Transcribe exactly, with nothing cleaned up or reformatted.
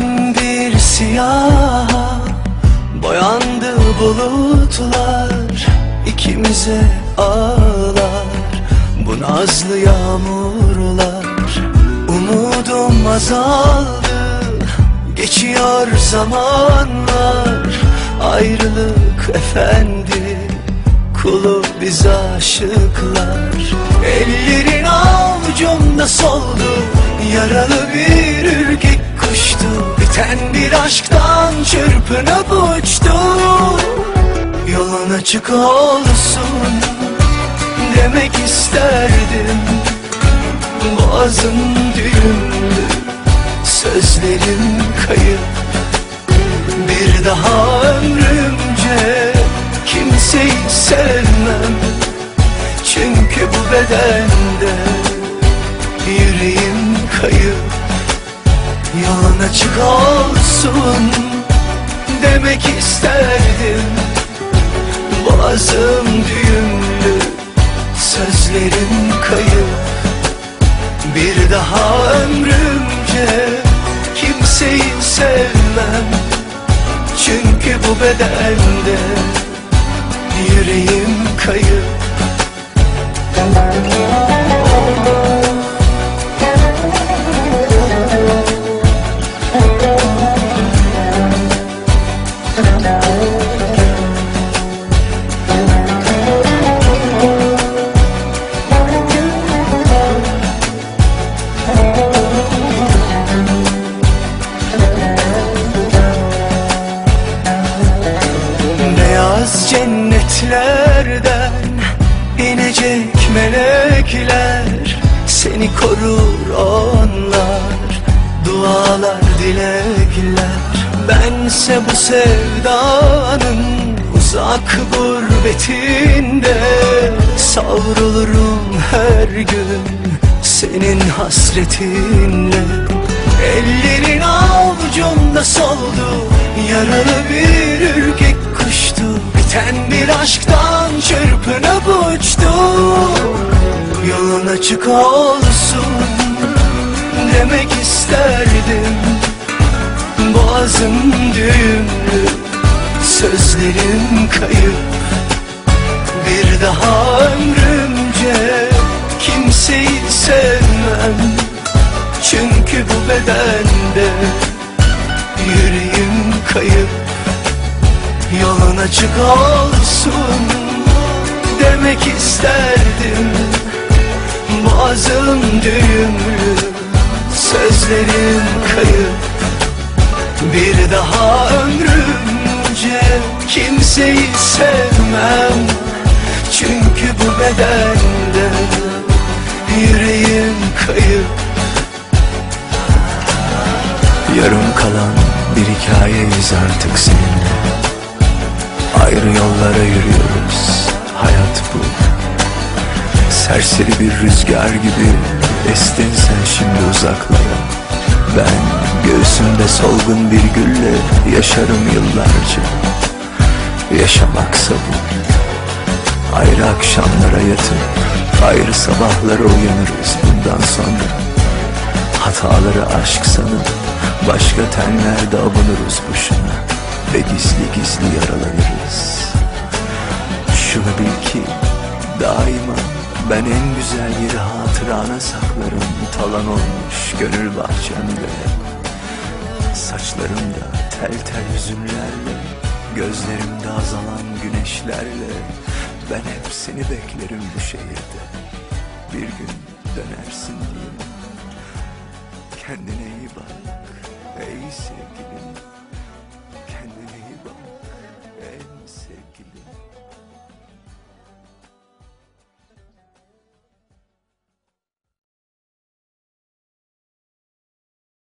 Derin bir siyah boyandı bulutlar, ikimize ağlar bu nazlı yağmurlar. Umudum azaldı, geçiyor zamanlar. Ayrılık efendi, kulu biz aşıklar. Ellerin avucumda soldu, yaralı bir ürkek kuştu. Biten bir aşktan çırpınıp uçtu. Yolun açık olsun demek isterdim. Boğazım düğümlü, sözlerim kayıp. Bir daha ömrümce kimseyi sevmem, çünkü bu bedende yüreğim kayıp. Yolun açık olsun demek isterdim. Boğazım düğümlü, sözlerim kayıp. Bir daha ömrümce kimseyi sevmem, çünkü bu bedende yüreğim kayıp. Beyaz cennetlerden inecek melekler, seni korur onlar, dualar dilekler. Bense bu sevdanın uzak gurbetinde savrulurum her gün senin hasretinle. Ellerin avucumda soldu, yaralı bir ürkek kuştu. Biten bir aşktan çırpınıp uçtu. Yolun açık olsun demek isterdim. Boğazım düğümlü, sözlerim kayıp. Bir daha ömrümce kimseyi sevmem, çünkü bu bedende yüreğim kayıp. Yolun açık olsun demek isterdim. Boğazım düğümlü, sözlerim kayıp. Bir daha ömrümce kimseyi sevmem, çünkü bu bedende yüreğim kayıp. Yarım kalan bir hikayeyiz artık seninle. Ayrı yollara yürüyoruz, hayat bu. Serseri bir rüzgar gibi estin sen şimdi uzaklara. Ben göğsümde solgun bir gülle yaşarım yıllarca. Yaşamaksa bu. Ayrı akşamlara yatıp ayrı sabahlara uyanırız bundan sonra. Hataları aşk sanıp başka tenlerde avunuruz boşuna ve gizli gizli yaralanırız. Şunu bil ki daima ben en güzel yeri hatırana saklarım. Talan olmuş gönül bahçemde, saçlarımda tel tel hüzünlerle, gözlerimde azalan güneşlerle. Ben hep seni beklerim bu şehirde. Bir gün dönersin diye. Kendine iyi bak ey sevgilim. Kendine iyi bak ey sevgilim.